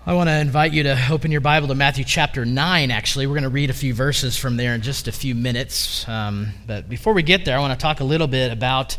I want to invite you to open your Bible to Matthew chapter 9, actually. We're going to read a few verses from there in just a few minutes. But before we get there, I want to talk a little bit about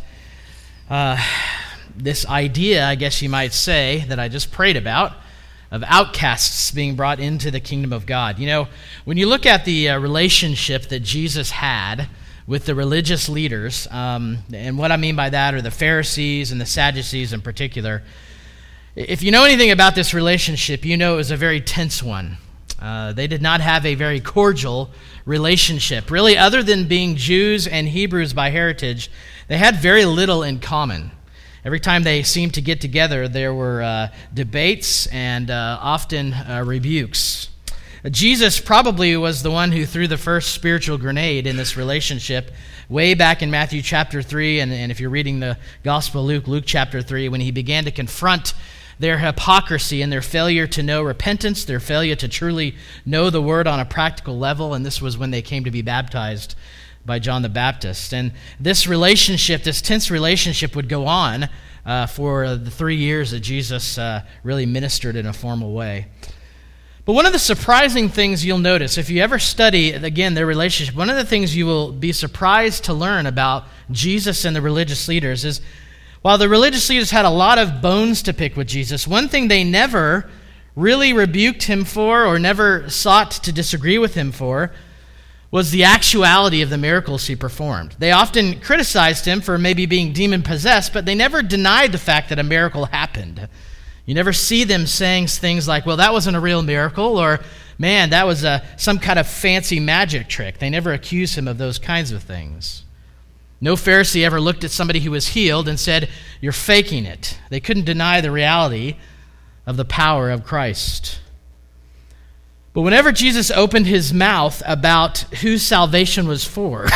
this idea, I guess you might say, that I just prayed about, of outcasts being brought into the kingdom of God. You know, when you look at the relationship that Jesus had with the religious leaders, and what I mean by that are the Pharisees and the Sadducees in particular. If you know anything about this relationship, you know it was a very tense one. They did not have a very cordial relationship. Really, other than being Jews and Hebrews by heritage, they had very little in common. Every time they seemed to get together, there were debates and often rebukes. Jesus probably was the one who threw the first spiritual grenade in this relationship way back in Matthew chapter 3, and if you're reading the Gospel of Luke chapter 3, when he began to confront their hypocrisy and their failure to know repentance, their failure to truly know the word on a practical level, and this was when they came to be baptized by John the Baptist. And this relationship, this tense relationship, would go on for the 3 years that Jesus really ministered in a formal way. But one of the surprising things you'll notice, if you ever study, again, their relationship, one of the things you will be surprised to learn about Jesus and the religious leaders is, while the religious leaders had a lot of bones to pick with Jesus, one thing they never really rebuked him for or never sought to disagree with him for was the actuality of the miracles he performed. They often criticized him for maybe being demon-possessed, but they never denied the fact that a miracle happened. You never see them saying things like, well, that wasn't a real miracle, or, man, that was some kind of fancy magic trick. They never accused him of those kinds of things. No Pharisee ever looked at somebody who was healed and said, you're faking it. They couldn't deny the reality of the power of Christ. But whenever Jesus opened his mouth about whose salvation was for,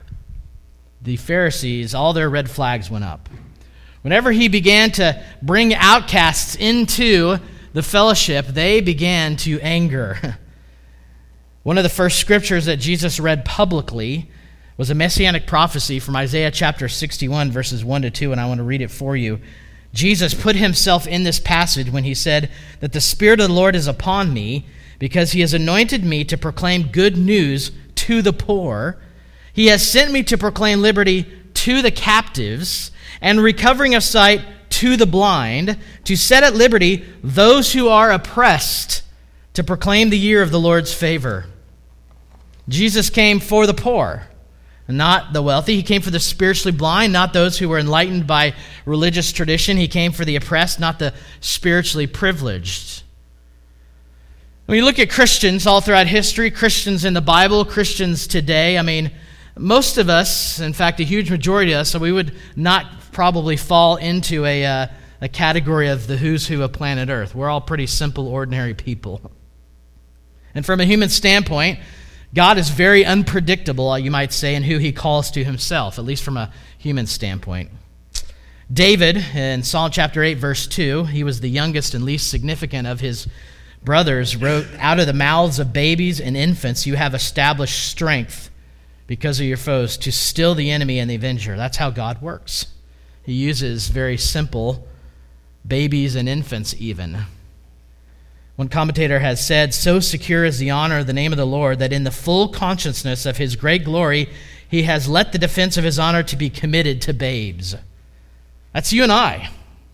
the Pharisees, all their red flags went up. Whenever he began to bring outcasts into the fellowship, they began to anger. One of the first scriptures that Jesus read publicly was a messianic prophecy from Isaiah chapter 61, verses 1 to 2, and I want to read it for you. Jesus put himself in this passage when he said that the Spirit of the Lord is upon me because he has anointed me to proclaim good news to the poor. He has sent me to proclaim liberty to the captives and recovering of sight to the blind, to set at liberty those who are oppressed, to proclaim the year of the Lord's favor. Jesus came for the poor, not the wealthy. He came for the spiritually blind, not those who were enlightened by religious tradition. He came for the oppressed, not the spiritually privileged. When you look at Christians all throughout history, Christians in the Bible, Christians today, I mean, most of us, in fact, a huge majority of us, so we would not probably fall into a category of the who's who of planet Earth. We're all pretty simple, ordinary people. And from a human standpoint, God is very unpredictable, you might say, in who he calls to himself, at least from a human standpoint. David, in Psalm chapter 8, verse 2, he was the youngest and least significant of his brothers, wrote, out of the mouths of babies and infants you have established strength because of your foes, to still the enemy and the avenger. That's how God works. He uses very simple babies and infants even. One commentator has said, so secure is the honor of the name of the Lord that in the full consciousness of his great glory, he has let the defense of his honor to be committed to babes. That's you and I.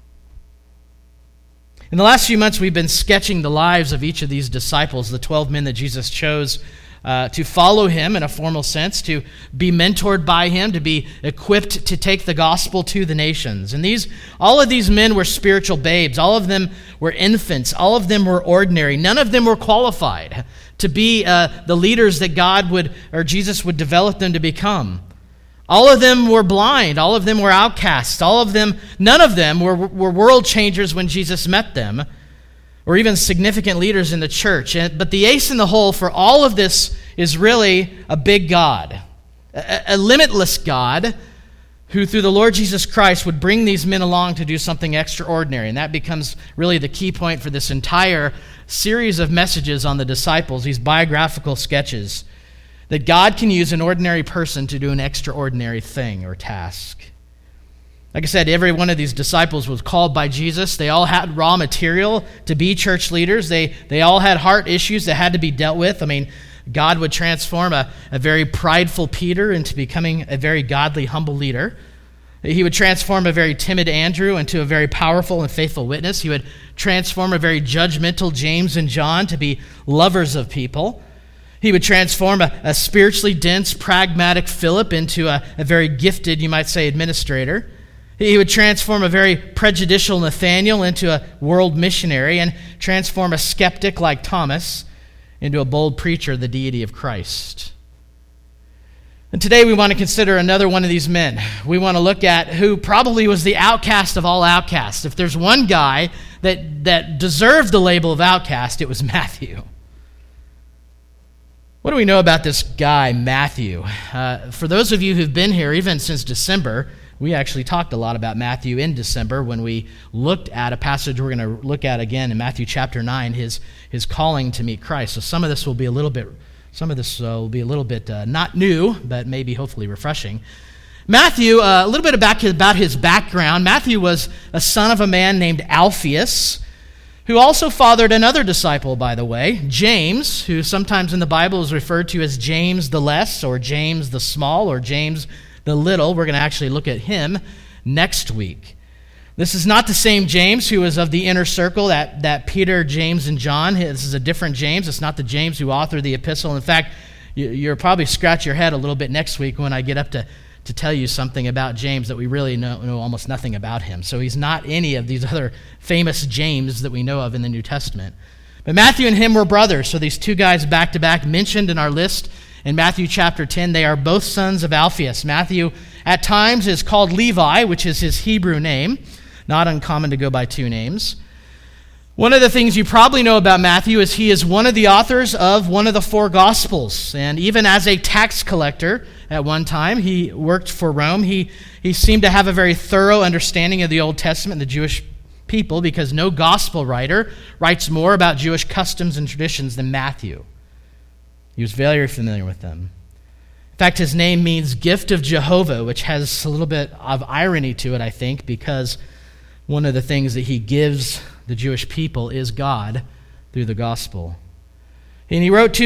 In the last few months, we've been sketching the lives of each of these disciples, the 12 men that Jesus chose to follow him in a formal sense, to be mentored by him, to be equipped to take the gospel to the nations. And all of these men were spiritual babes. All of them were infants. All of them were ordinary. None of them were qualified to be the leaders that God would, or Jesus would develop them to become. All of them were blind. All of them were outcasts. None of them were world changers when Jesus met them, or even significant leaders in the church. But the ace in the hole for all of this is really a big God, a limitless God who through the Lord Jesus Christ would bring these men along to do something extraordinary. And that becomes really the key point for this entire series of messages on the disciples, these biographical sketches, that God can use an ordinary person to do an extraordinary thing or task. Like I said, every one of these disciples was called by Jesus. They all had raw material to be church leaders. They all had heart issues that had to be dealt with. I mean, God would transform a very prideful Peter into becoming a very godly, humble leader. He would transform a very timid Andrew into a very powerful and faithful witness. He would transform a very judgmental James and John to be lovers of people. He would transform a spiritually dense, pragmatic Philip into a very gifted, you might say, administrator. He would transform a very prejudicial Nathaniel into a world missionary and transform a skeptic like Thomas into a bold preacher of the deity of Christ. And today we want to consider another one of these men. We want to look at who probably was the outcast of all outcasts. If there's one guy that deserved the label of outcast, it was Matthew. What do we know about this guy, Matthew? For those of you who've been here even since December, we actually talked a lot about Matthew in December when we looked at a passage we're going to look at again in Matthew chapter 9, his calling to meet Christ. So some of this will be a little bit not new, but maybe hopefully refreshing. Matthew, a little bit about his background. Matthew was a son of a man named Alphaeus, who also fathered another disciple, by the way, James, who sometimes in the Bible is referred to as James the Less, or James the Small, or James the Little. We're going to actually look at him next week. This is not the same James who was of the inner circle, that Peter, James, and John. This is a different James. It's not the James who authored the epistle. In fact, you'll probably scratch your head a little bit next week when I get up to tell you something about James that we really know almost nothing about him. So he's not any of these other famous James that we know of in the New Testament. But Matthew and him were brothers, so these two guys back to back mentioned in our list in Matthew chapter 10. They are both sons of Alphaeus. Matthew at times is called Levi, which is his Hebrew name. Not uncommon to go by two names. One of the things you probably know about Matthew is he is one of the authors of one of the four Gospels. And even as a tax collector at one time, he worked for Rome. He seemed to have a very thorough understanding of the Old Testament and the Jewish people, because no gospel writer writes more about Jewish customs and traditions than Matthew. He was very familiar with them. In fact, his name means gift of Jehovah, which has a little bit of irony to it, I think, because one of the things that he gives the Jewish people is God through the gospel. And he wrote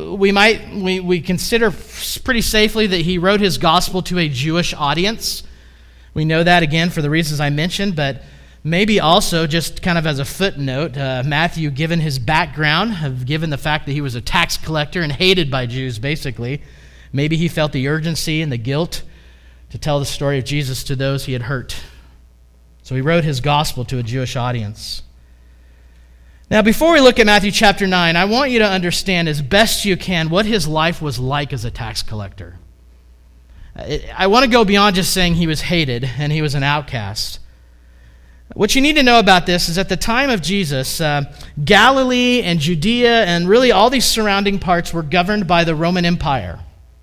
we consider pretty safely that he wrote his gospel to a Jewish audience. We know that, again, for the reasons I mentioned, but maybe also just kind of as a footnote, Matthew, given his background, given the fact that he was a tax collector and hated by Jews, basically, maybe he felt the urgency and the guilt to tell the story of Jesus to those he had hurt. So he wrote his gospel to a Jewish audience. Now, before we look at Matthew chapter 9, I want you to understand as best you can what his life was like as a tax collector. I want to go beyond just saying he was hated and he was an outcast. What you need to know about this is at the time of Jesus, Galilee and Judea and really all these surrounding parts were governed by the Roman Empire.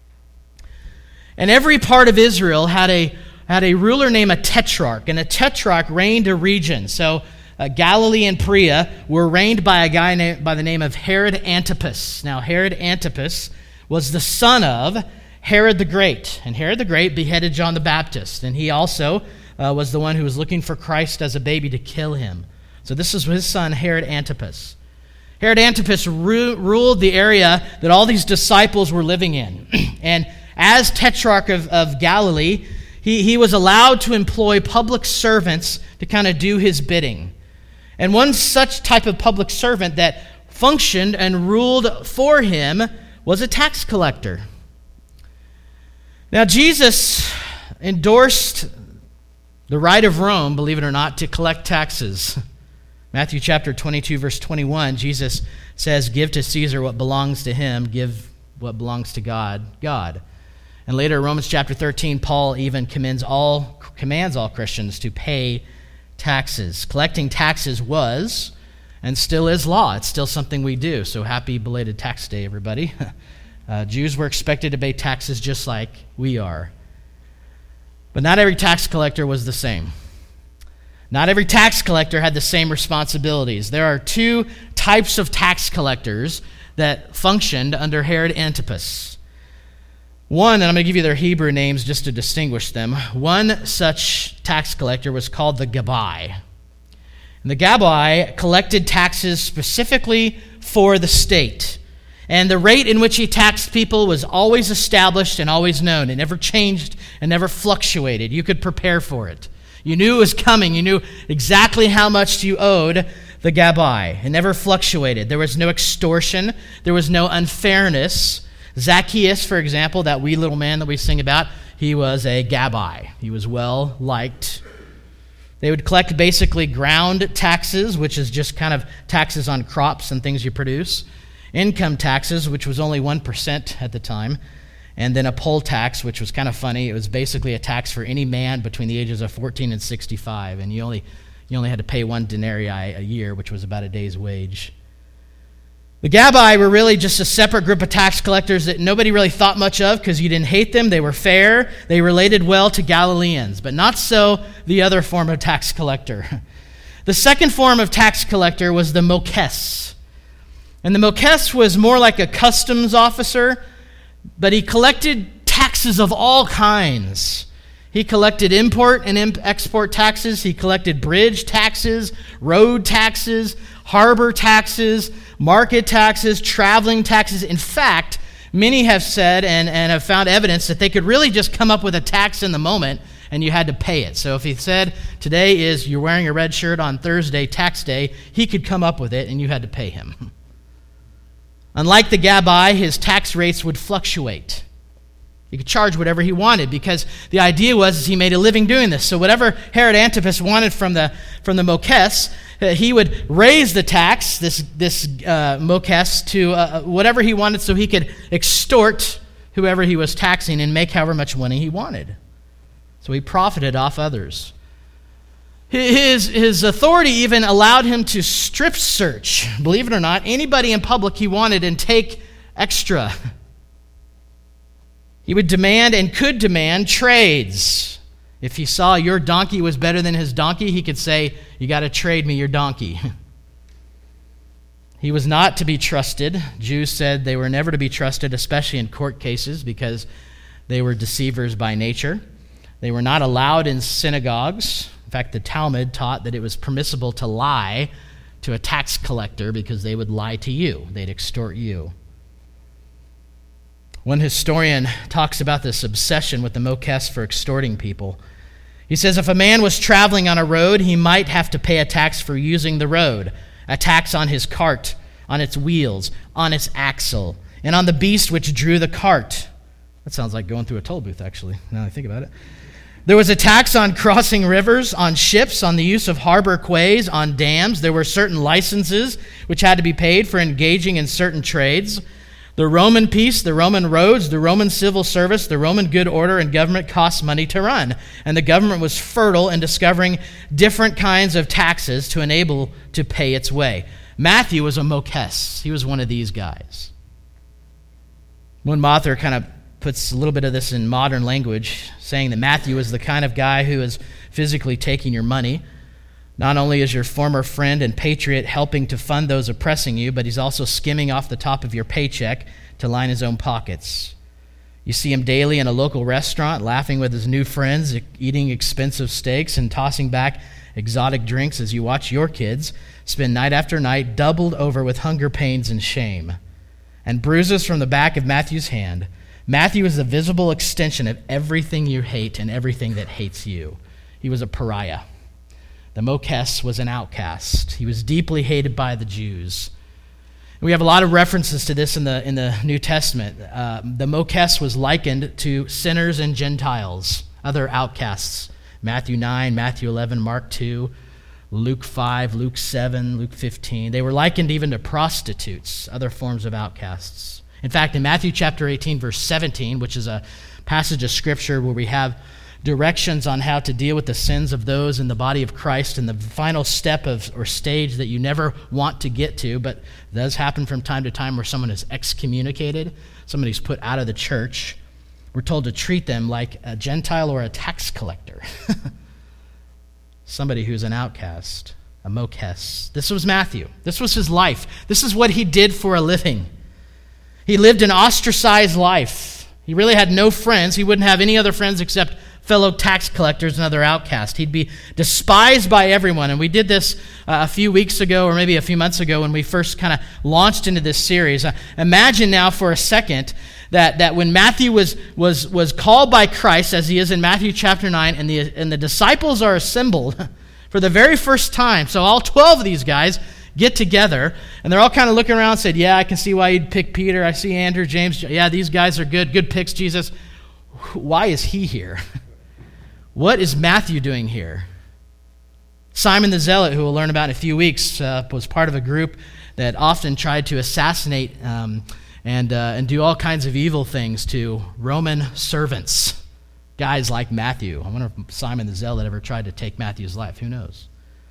And every part of Israel had a ruler named a tetrarch, and a tetrarch reigned a region. So Galilee and Perea were reigned by a guy by the name of Herod Antipas. Now, Herod Antipas was the son of Herod the Great, and Herod the Great beheaded John the Baptist, and he also was the one who was looking for Christ as a baby to kill him. So this is his son, Herod Antipas. Herod Antipas ruled the area that all these disciples were living in. And as Tetrarch of Galilee, he was allowed to employ public servants to kind of do his bidding. And one such type of public servant that functioned and ruled for him was a tax collector. Now, Jesus endorsed the right of Rome, believe it or not, to collect taxes. Matthew chapter 22, verse 21, Jesus says, "Give to Caesar what belongs to him, give what belongs to God, God." And later, in Romans chapter 13, Paul even commands all Christians to pay taxes. Collecting taxes was and still is law. It's still something we do. So happy belated tax day, everybody. Jews were expected to pay taxes just like we are. But not every tax collector was the same. Not every tax collector had the same responsibilities. There are two types of tax collectors that functioned under Herod Antipas. One, and I'm going to give you their Hebrew names just to distinguish them. One such tax collector was called the Gabbai. And the Gabbai collected taxes specifically for the state. And the rate in which he taxed people was always established and always known. It never changed and never fluctuated. You could prepare for it. You knew it was coming. You knew exactly how much you owed the Gabbai. It never fluctuated. There was no extortion. There was no unfairness. Zacchaeus, for example, that wee little man that we sing about, he was a Gabbai. He was well liked. They would collect basically ground taxes, which is just kind of taxes on crops and things you produce. Income taxes, which was only 1% at the time. And then a poll tax, which was kind of funny. It was basically a tax for any man between the ages of 14 and 65. And you only had to pay 1 denarii a year, which was about a day's wage. The Gabbai were really just a separate group of tax collectors that nobody really thought much of because you didn't hate them. They were fair. They related well to Galileans, but not so the other form of tax collector. The second form of tax collector was the Mokes. And the Mokes was more like a customs officer, but he collected taxes of all kinds. He collected import and export taxes. He collected bridge taxes, road taxes, harbor taxes, market taxes, traveling taxes. In fact, many have said and have found evidence that they could really just come up with a tax in the moment and you had to pay it. So if he said, today is you're wearing a red shirt on Thursday, tax day, he could come up with it and you had to pay him. Unlike the Gabbai, his tax rates would fluctuate. He could charge whatever he wanted because the idea was he made a living doing this. So whatever Herod Antipas wanted from the Mokes, he would raise the tax, this Mokes, to whatever he wanted so he could extort whoever he was taxing and make however much money he wanted. So he profited off others. His authority even allowed him to strip search, believe it or not, anybody in public he wanted and take extra. He would demand and could demand trades. If he saw your donkey was better than his donkey, he could say, you got to trade me your donkey. He was not to be trusted. Jews said they were never to be trusted, especially in court cases, because they were deceivers by nature. They were not allowed in synagogues. In fact, the Talmud taught that it was permissible to lie to a tax collector because they would lie to you. They'd extort you. One historian talks about this obsession with the Mokes for extorting people. He says if a man was traveling on a road, he might have to pay a tax for using the road, a tax on his cart, on its wheels, on its axle, and on the beast which drew the cart. That sounds like going through a toll booth, actually, now that I think about it. There was a tax on crossing rivers, on ships, on the use of harbor quays, on dams. There were certain licenses which had to be paid for engaging in certain trades. The Roman peace, the Roman roads, the Roman civil service, the Roman good order and government cost money to run. And the government was fertile in discovering different kinds of taxes to enable to pay its way. Matthew was a Mokes. He was one of these guys. One author kind of puts a little bit of this in modern language, saying that Matthew is the kind of guy who is physically taking your money. Not only is your former friend and patriot helping to fund those oppressing you, but he's also skimming off the top of your paycheck to line his own pockets. You see him daily in a local restaurant, laughing with his new friends, eating expensive steaks and tossing back exotic drinks as you watch your kids spend night after night doubled over with hunger pains and shame. And bruises from the back of Matthew's hand. Matthew is the visible extension of everything you hate and everything that hates you. He was a pariah. The Mokes was an outcast. He was deeply hated by the Jews. We have a lot of references to this in the New Testament. The Mokes was likened to sinners and Gentiles, other outcasts. Matthew 9, Matthew 11, Mark 2, Luke 5, Luke 7, Luke 15. They were likened even to prostitutes, other forms of outcasts. In fact, in Matthew chapter 18, verse 17, which is a passage of Scripture where we have directions on how to deal with the sins of those in the body of Christ, and the final step or stage that you never want to get to, but does happen from time to time, where someone is excommunicated, somebody's put out of the church. We're told to treat them like a Gentile or a tax collector. Somebody who's an outcast, a Mokes. This was Matthew. This was his life. This is what he did for a living. He lived an ostracized life. He really had no friends. He wouldn't have any other friends except fellow tax collectors and other outcasts. He'd be despised by everyone. And we did this a few weeks ago, or maybe a few months ago, when we first kind of launched into this series. Imagine now for a second that when Matthew was called by Christ, as he is in Matthew chapter 9, and the disciples are assembled for the very first time. So all 12 of these guys get together, and they're all kind of looking around and said, yeah, I can see why you'd pick Peter. I see Andrew, James. Yeah, these guys are good picks, Jesus. Why is he here? What is Matthew doing here? Simon the Zealot, who we'll learn about in a few weeks, was part of a group that often tried to assassinate and do all kinds of evil things to Roman servants, guys like Matthew. I wonder if Simon the Zealot ever tried to take Matthew's life. Who knows?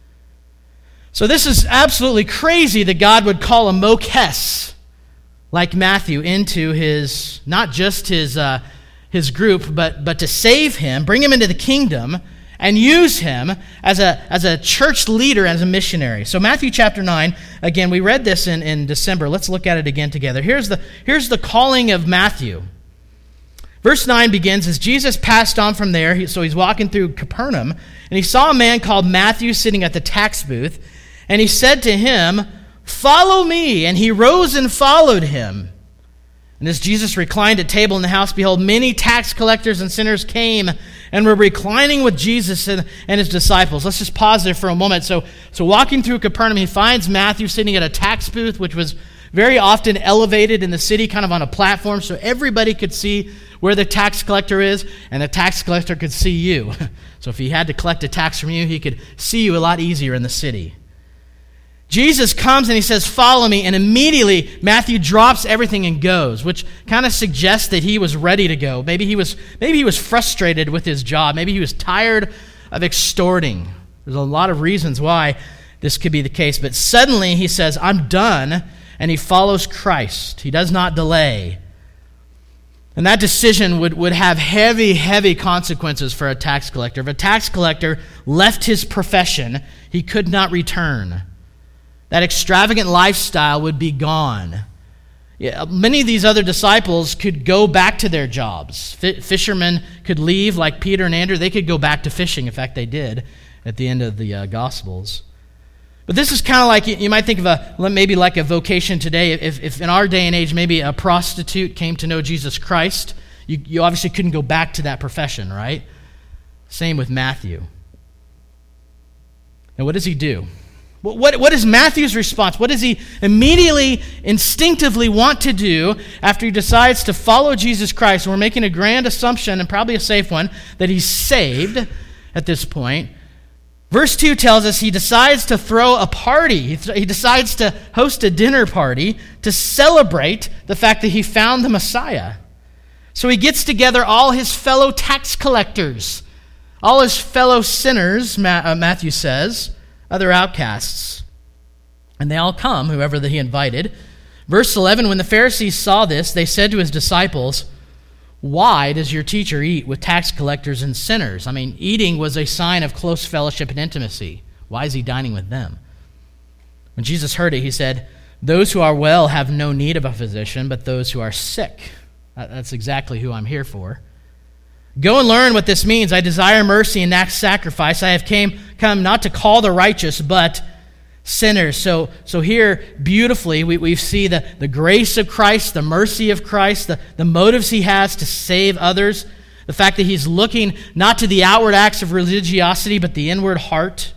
So this is absolutely crazy that God would call a Mokes like Matthew into his, not just his group, but to save him, bring him into the kingdom, and use him as a church leader, as a missionary. So Matthew chapter 9, again, we read this in December. Let's look at it again together. Here's the calling of Matthew. Verse 9 begins, as Jesus passed on from there, so he's walking through Capernaum, and he saw a man called Matthew sitting at the tax booth, and he said to him, "Follow me." And he rose and followed him. And as Jesus reclined at table in the house, behold, many tax collectors and sinners came and were reclining with Jesus and his disciples. Let's just pause there for a moment. So walking through Capernaum, he finds Matthew sitting at a tax booth, which was very often elevated in the city, kind of on a platform, so everybody could see where the tax collector is, and the tax collector could see you. So if he had to collect a tax from you, he could see you a lot easier in the city. Jesus comes and he says, "Follow me," and immediately Matthew drops everything and goes, which kind of suggests that he was ready to go. Maybe he was frustrated with his job. Maybe he was tired of extorting. There's a lot of reasons why this could be the case, but suddenly he says, "I'm done," and he follows Christ. He does not delay. And that decision would have heavy, heavy consequences for a tax collector. If a tax collector left his profession, he could not return. That extravagant lifestyle would be gone. Yeah, many of these other disciples could go back to their jobs. Fishermen could leave, like Peter and Andrew. They could go back to fishing. In fact, they did at the end of the Gospels. But this is kind of like, you might think of maybe like a vocation today. If in our day and age, maybe a prostitute came to know Jesus Christ, you obviously couldn't go back to that profession, right? Same with Matthew. Now, what does he do? What is Matthew's response? What does he immediately, instinctively want to do after he decides to follow Jesus Christ? And we're making a grand assumption, and probably a safe one, that he's saved at this point. Verse 2 tells us he decides to throw a party. He decides to host a dinner party to celebrate the fact that he found the Messiah. So he gets together all his fellow tax collectors, all his fellow sinners, Matthew says, other outcasts. And they all come, whoever that he invited. Verse 11, when the Pharisees saw this, they said to his disciples, "Why does your teacher eat with tax collectors and sinners?" I mean, eating was a sign of close fellowship and intimacy. Why is he dining with them? When Jesus heard it, he said, "Those who are well have no need of a physician, but those who are sick." That's exactly who I'm here for. "Go and learn what this means. I desire mercy and not sacrifice. I have come not to call the righteous, but sinners." So here, beautifully, we see the grace of Christ, the mercy of Christ, the motives he has to save others, the fact that he's looking not to the outward acts of religiosity, but the inward heart.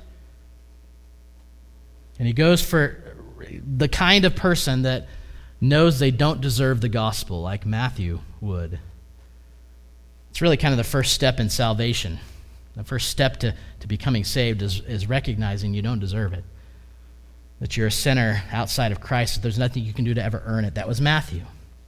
And he goes for the kind of person that knows they don't deserve the gospel, like Matthew would. It's really kind of the first step in salvation. The first step to becoming saved is recognizing you don't deserve it, that you're a sinner outside of Christ, that there's nothing you can do to ever earn it. That was Matthew.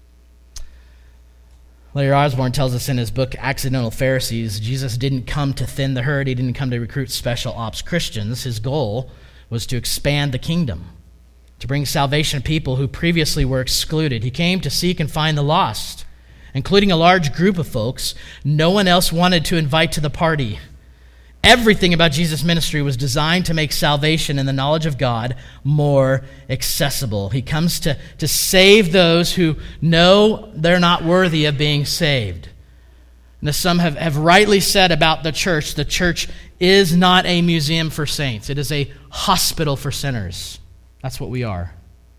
Larry Osborne tells us in his book, Accidental Pharisees, Jesus didn't come to thin the herd. He didn't come to recruit special ops Christians. His goal was to expand the kingdom, to bring salvation to people who previously were excluded. He came to seek and find the lost, including a large group of folks no one else wanted to invite to the party. Everything about Jesus' ministry was designed to make salvation and the knowledge of God more accessible. He comes to save those who know they're not worthy of being saved. And as some have rightly said about the church is not a museum for saints. It is a hospital for sinners. That's what we are.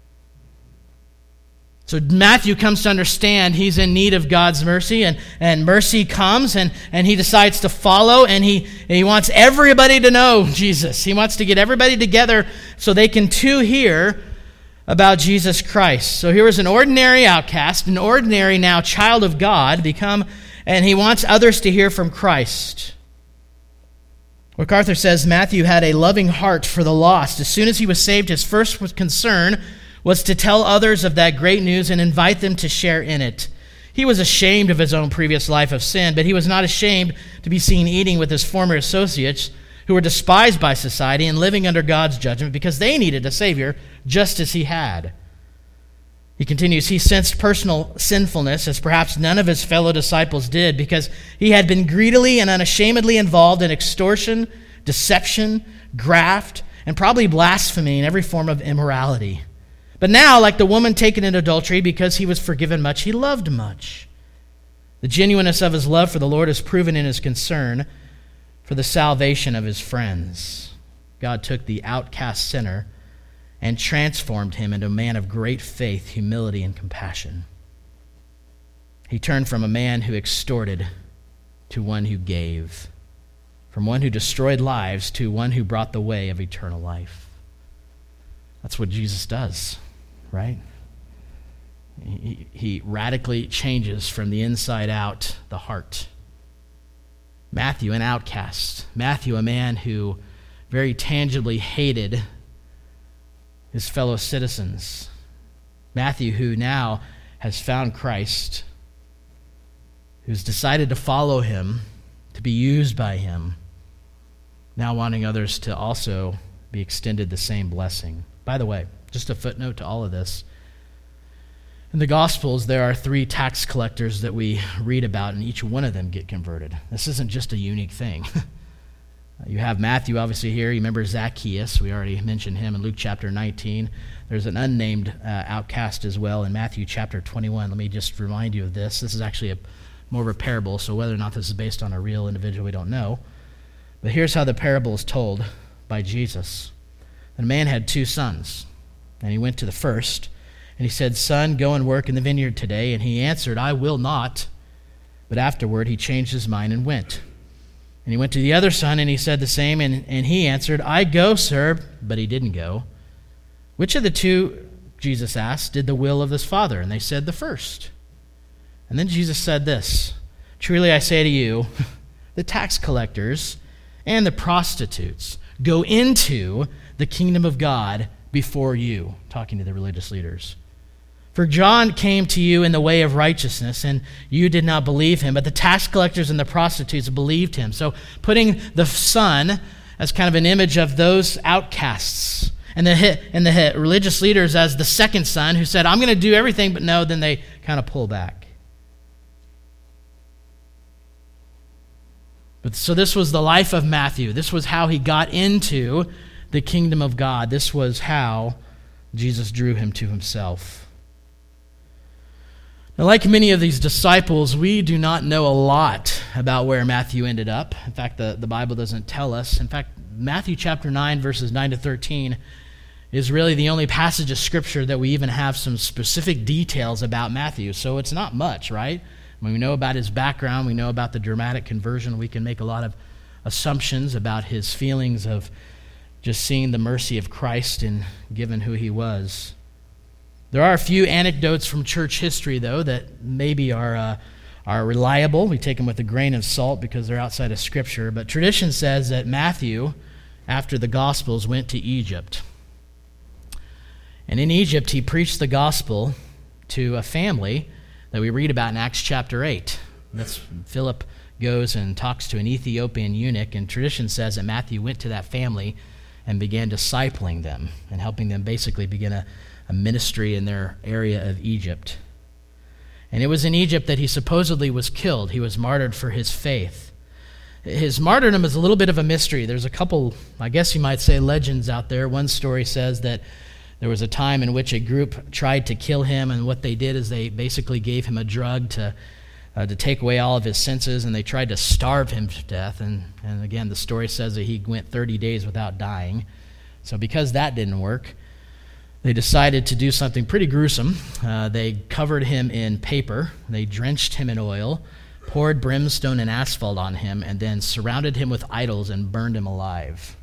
So Matthew comes to understand he's in need of God's mercy, and mercy comes, and he decides to follow, and he wants everybody to know Jesus. He wants to get everybody together so they can too hear about Jesus Christ. So here is an ordinary outcast, an ordinary now child of God, and he wants others to hear from Christ. MacArthur says Matthew had a loving heart for the lost. As soon as he was saved, his first concern was to tell others of that great news and invite them to share in it. He was ashamed of his own previous life of sin, but he was not ashamed to be seen eating with his former associates who were despised by society and living under God's judgment because they needed a Savior just as he had. He continues, he sensed personal sinfulness as perhaps none of his fellow disciples did because he had been greedily and unashamedly involved in extortion, deception, graft, and probably blasphemy and every form of immorality. But now, like the woman taken in adultery, because he was forgiven much, he loved much. The genuineness of his love for the Lord is proven in his concern for the salvation of his friends. God took the outcast sinner and transformed him into a man of great faith, humility, and compassion. He turned from a man who extorted to one who gave, from one who destroyed lives to one who brought the way of eternal life. That's what Jesus does, right? He radically changes from the inside out the heart. Matthew, an outcast. Matthew, a man who very tangibly hated his fellow citizens. Matthew, who now has found Christ, who's decided to follow him, to be used by him, now wanting others to also be extended the same blessing. By the way, just a footnote to all of this. In the Gospels, there are 3 tax collectors that we read about, and each one of them get converted. This isn't just a unique thing. You have Matthew obviously here. You remember Zacchaeus. We already mentioned him in Luke chapter 19. There's an unnamed outcast as well in Matthew chapter 21. Let me just remind you of this. This is actually more of a parable, so whether or not this is based on a real individual, we don't know. But here's how the parable is told by Jesus. A man had 2 sons, and he went to the first, and he said, "Son, go and work in the vineyard today." And he answered, "I will not." But afterward he changed his mind and went. And he went to the other son, and he said the same, and he answered, "I go, sir," but he didn't go. Which of the 2, Jesus asked, did the will of his father? And they said, "The first." And then Jesus said this, "Truly I say to you, the tax collectors and the prostitutes go into the kingdom of God before you," talking to the religious leaders. "For John came to you in the way of righteousness, and you did not believe him, but the tax collectors and the prostitutes believed him." So putting the son as kind of an image of those outcasts, and the religious leaders as the second son who said, "I'm going to do everything," but no, then they kind of pull back. But so this was the life of Matthew. This was how he got into the kingdom of God. This was how Jesus drew him to himself. Now, like many of these disciples, we do not know a lot about where Matthew ended up. In fact, the Bible doesn't tell us. In fact, Matthew chapter 9, verses 9 to 13 is really the only passage of Scripture that we even have some specific details about Matthew. So it's not much, right? When we know about his background, we know about the dramatic conversion, we can make a lot of assumptions about his feelings of just seeing the mercy of Christ and given who he was. There are a few anecdotes from church history, though, that maybe are reliable. We take them with a grain of salt because they're outside of Scripture. But tradition says that Matthew, after the Gospels, went to Egypt. And in Egypt, he preached the gospel to a family that we read about in Acts chapter 8. That's Philip goes and talks to an Ethiopian eunuch, and tradition says that Matthew went to that family and began discipling them and helping them basically begin a ministry in their area of Egypt. And it was in Egypt that he supposedly was killed. He was martyred for his faith. his martyrdom is a little bit of a mystery. There's a couple, I guess you might say, legends out there. One story says that there was a time in which a group tried to kill him, and what they did is they basically gave him a drug to take away all of his senses, and they tried to starve him to death. And again, the story says that he went 30 days without dying. So because that didn't work, they decided to do something pretty gruesome. They covered him in paper, they drenched him in oil, poured brimstone and asphalt on him, and then surrounded him with idols and burned him alive.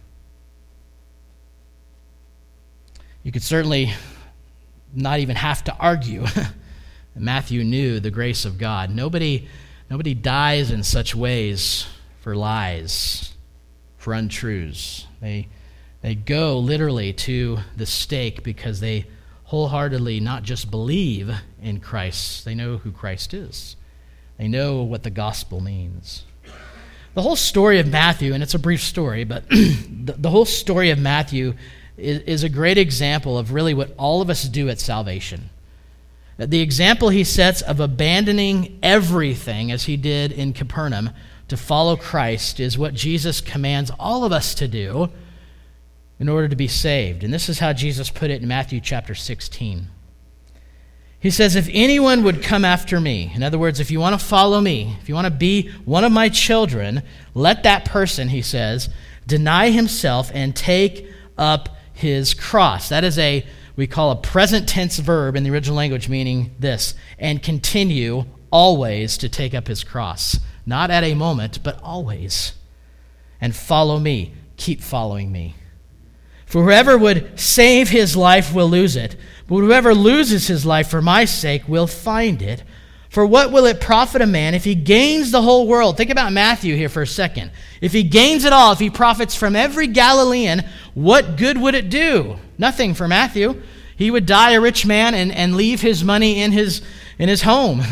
You could certainly not even have to argue. Matthew knew the grace of God. Nobody dies in such ways for lies, for untruths. They go literally to the stake because they wholeheartedly not just believe in Christ, they know who Christ is. They know what the gospel means. The whole story of Matthew, and it's a brief story, but the whole story of Matthew is a great example of really what all of us do at salvation. The example he sets of abandoning everything, as he did in Capernaum, to follow Christ is what Jesus commands all of us to do in order to be saved. And this is how Jesus put it in Matthew chapter 16. He says, if anyone would come after me, in other words, if you want to follow me, if you want to be one of my children, let that person, he says, deny himself and take up his cross. That is we call a present tense verb in the original language, meaning this, and continue always to take up his cross. Not at a moment, but always. And follow me. Keep following me. For whoever would save his life will lose it, but whoever loses his life for my sake will find it. For what will it profit a man if he gains the whole world? Think about Matthew here for a second. If he gains it all, if he profits from every Galilean, what good would it do? Nothing for Matthew. He would die a rich man and leave his money in his home.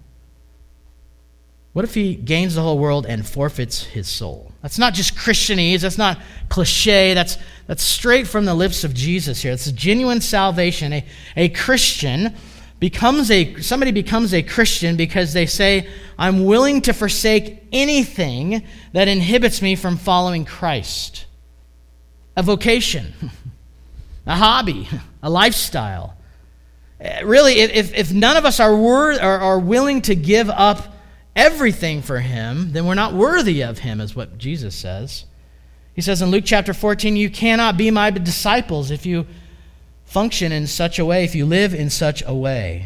What if he gains the whole world and forfeits his soul? That's not just Christianese. That's not cliche. That's straight from the lips of Jesus here. It's a genuine salvation. A Christian somebody becomes a Christian because they say, I'm willing to forsake anything that inhibits me from following Christ. A vocation, a hobby, a lifestyle. Really, if none of us are willing to give up everything for him, then we're not worthy of him, is what Jesus says. He says in Luke chapter 14, you cannot be my disciples if you function in such a way, if you live in such a way.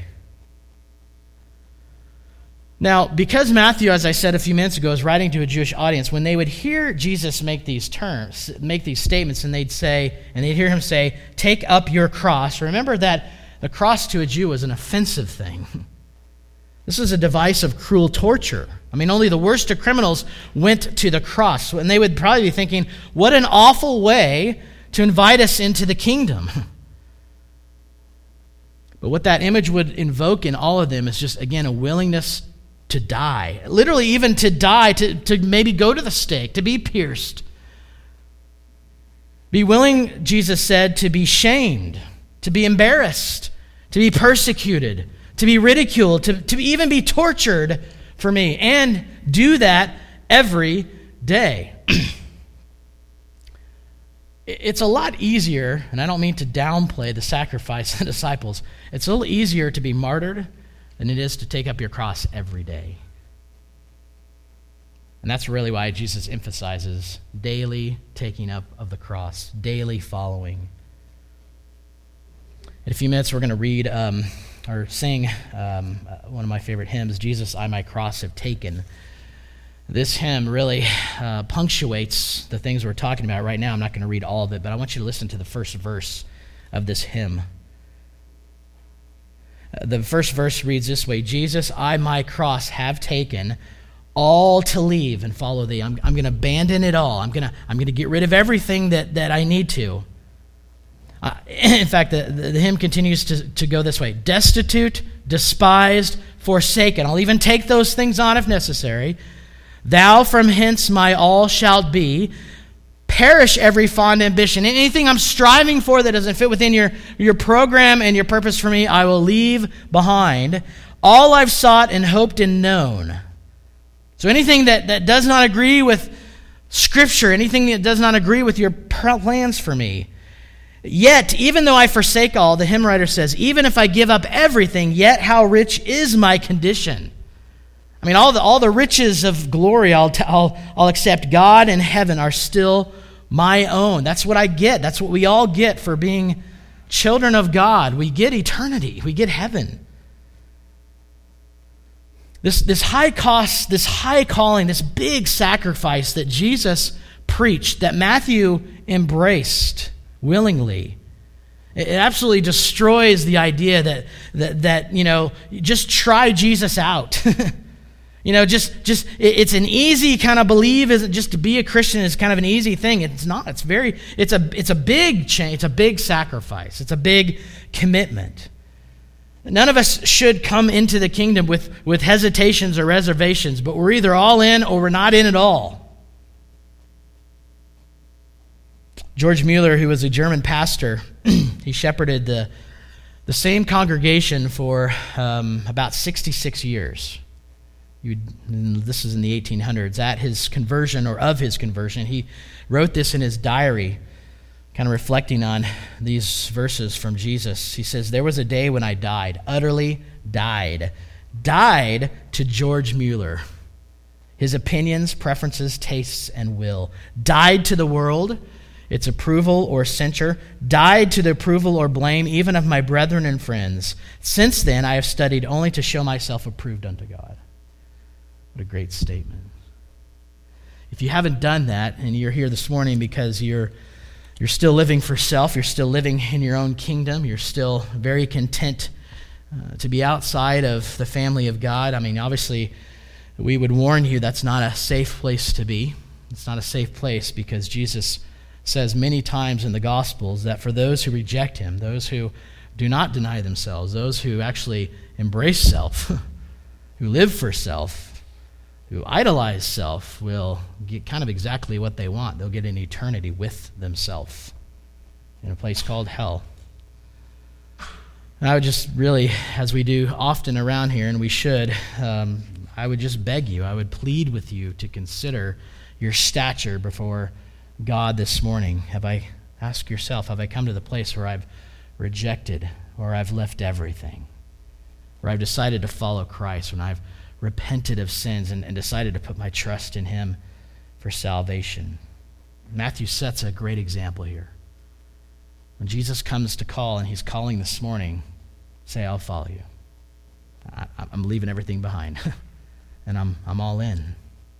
Now, because Matthew, as I said a few minutes ago, is writing to a Jewish audience, when they would hear Jesus make these statements, and they'd hear him say, take up your cross, remember that the cross to a Jew was an offensive thing. This was a device of cruel torture. I mean, only the worst of criminals went to the cross, and they would probably be thinking, what an awful way to invite us into the kingdom. But what that image would invoke in all of them is just, again, a willingness to die. Literally even to die, to maybe go to the stake, to be pierced. Be willing, Jesus said, to be shamed, to be embarrassed, to be persecuted, to be ridiculed, to even be tortured for me, and do that every day. It's a lot easier, and I don't mean to downplay the sacrifice of the disciples, it's a little easier to be martyred than it is to take up your cross every day. And that's really why Jesus emphasizes daily taking up of the cross, daily following. In a few minutes, we're going to read or sing one of my favorite hymns, Jesus, I my cross have taken. This hymn really punctuates the things we're talking about right now. I'm not going to read all of it, but I want you to listen to the first verse of this hymn. The first verse reads this way, Jesus, I my cross have taken, all to leave and follow thee. I'm going to abandon it all. I'm going to get rid of everything that I need to. In fact, the hymn continues to go this way, destitute, despised, forsaken. I'll even take those things on if necessary. Thou from hence my all shalt be. Perish every fond ambition. Anything I'm striving for that doesn't fit within your program and your purpose for me, I will leave behind. All I've sought and hoped and known, So anything that does not agree with Scripture, anything that does not agree with your plans for me, yet, even though I forsake all, the hymn writer says, even if I give up everything, yet how rich is my condition. I mean, all the riches of glory I'll accept. God and heaven are still my own. That's what I get. That's what we all get for being children of God. We get eternity. We get heaven. This high cost, this high calling, this big sacrifice that Jesus preached, that Matthew embraced willingly, it absolutely destroys the idea that just try Jesus out. It's an easy kind of believe. Isn't just to be a Christian is kind of an easy thing. It's not. It's a big change. It's a big sacrifice. It's a big commitment. None of us should come into the kingdom with hesitations or reservations, but we're either all in or we're not in at all. George Mueller, who was a German pastor, he shepherded the same congregation for about 66 years. This is in the 1800s. At his conversion, or of his conversion, he wrote this in his diary, kind of reflecting on these verses from Jesus. He says, there was a day when I died, utterly died to George Mueller. His opinions, preferences, tastes, and will. Died to the world, its approval or censure. Died to the approval or blame even of my brethren and friends. Since then, I have studied only to show myself approved unto God. What a great statement. If you haven't done that, and you're here this morning because you're still living for self, you're still living in your own kingdom, you're still very content to be outside of the family of God, I mean, obviously, we would warn you that's not a safe place to be. It's not a safe place because Jesus says many times in the Gospels that for those who reject him, those who do not deny themselves, those who actually embrace self, who live for self, who idolize self, will get kind of exactly what they want. They'll get an eternity with themselves in a place called hell. And I would just really, as we do often around here, and we should, I would just beg you, I would plead with you to consider your stature before God this morning. Ask yourself, have I come to the place where I've rejected, or I've left everything, where I've decided to follow Christ, when I've repented of sins and decided to put my trust in him for salvation? Matthew sets a great example here. When Jesus comes to call, and he's calling this morning, say, I'll follow you. I'm leaving everything behind, and I'm all in.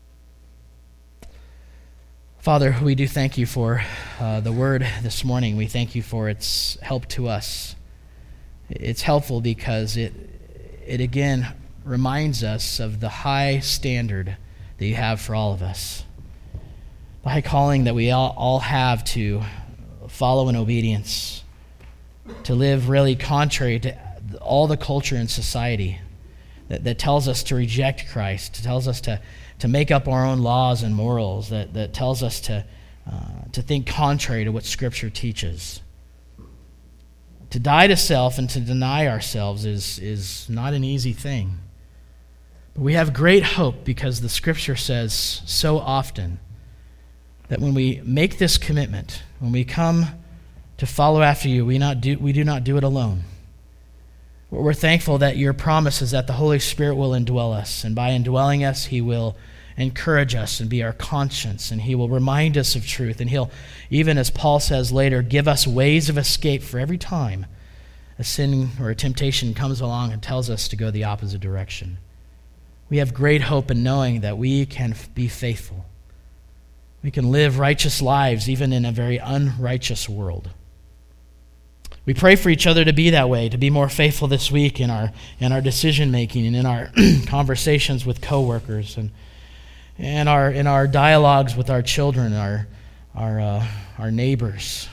Father, we do thank you for the word this morning. We thank you for its help to us. It's helpful because it again reminds us of the high standard that you have for all of us. The high calling that we all have to follow in obedience, to live really contrary to all the culture and society that tells us to reject Christ, tells us to make up our own laws and morals, that tells us to think contrary to what Scripture teaches. To die to self and to deny ourselves is not an easy thing. But we have great hope because the Scripture says so often that when we make this commitment, when we come to follow after you, we do not do it alone. We're thankful that your promise is that the Holy Spirit will indwell us, and by indwelling us, he will encourage us and be our conscience, and he will remind us of truth, and he'll, even as Paul says later, give us ways of escape for every time a sin or a temptation comes along and tells us to go the opposite direction. We have great hope in knowing that we can be faithful. We can live righteous lives even in a very unrighteous world. We pray for each other to be that way, to be more faithful this week in our decision making and in our conversations with coworkers and in our dialogues with our children, our neighbors.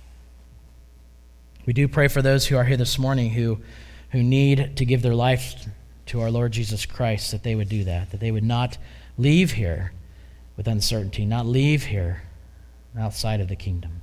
We do pray for those who are here this morning who need to give their life to our Lord Jesus Christ, that they would do that they would not leave here with uncertainty, not leave here outside of the kingdom.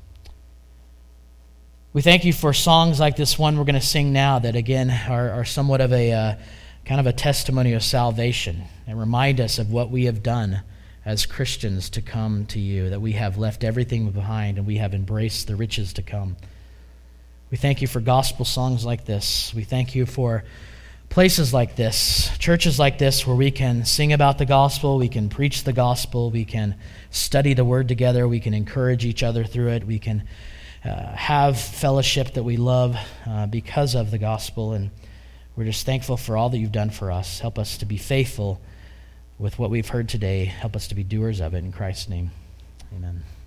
We thank you for songs like this one we're going to sing now that, again, are somewhat of a kind of a testimony of salvation, and remind us of what we have done as Christians to come to you, that we have left everything behind and we have embraced the riches to come. We thank you for gospel songs like this. We thank you for places like this, churches like this, where we can sing about the gospel, we can preach the gospel, we can study the word together, we can encourage each other through it, we can have fellowship that we love because of the gospel, and we're just thankful for all that you've done for us. Help us to be faithful with what we've heard today. Help us to be doers of it. In Christ's name, amen.